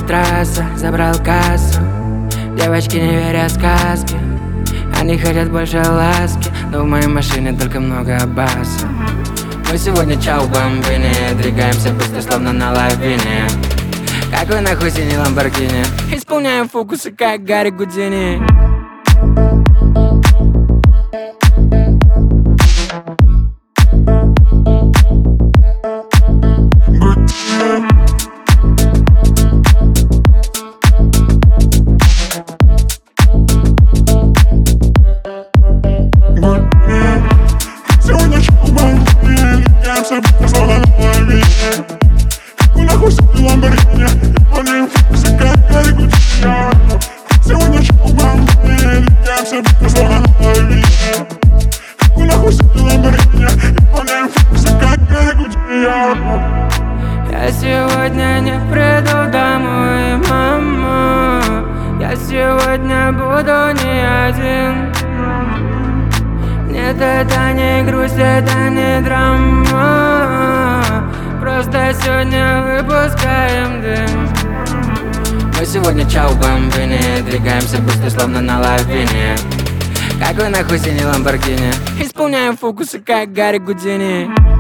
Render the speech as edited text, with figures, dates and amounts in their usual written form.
трасса, забрал кассу. Девочки, не веря сказки, они хотят больше ласки, но в моей машине только много баса. Мы сегодня чау бомбини, двигаемся быстро, словно на лавине. Какой нахуй синий Ламборгини, исполняем фокусы, как Гарри Гудини. Сегодня чау бомбини, двигаемся быстро, словно на лавине. Какой нахуй синий Ламборгини, исполняем фокусы, как Гарри Гудини. Сегодня чау бомбини, двигаемся быстро, словно на лавине. Какой нахуй синий Ламборгини, исполняем фокусы, как Гарри Гудини. Я сегодня не приду домой, мама. Я сегодня буду не один. Нет, это не грусть, это не драма. Просто сегодня выпускаем дым. Мы сегодня чау бомбини, двигаемся быстро, словно на лавине. Какой нахуй синий Ламборгини, исполняем фокусы, как Гарри Гудини.